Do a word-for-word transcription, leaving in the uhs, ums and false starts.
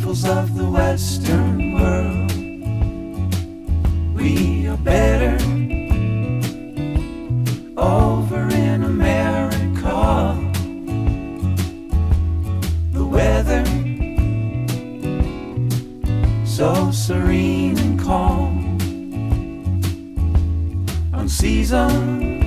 peoples of the Western world. We are better over in America. The weather so serene and calm. Unseasoned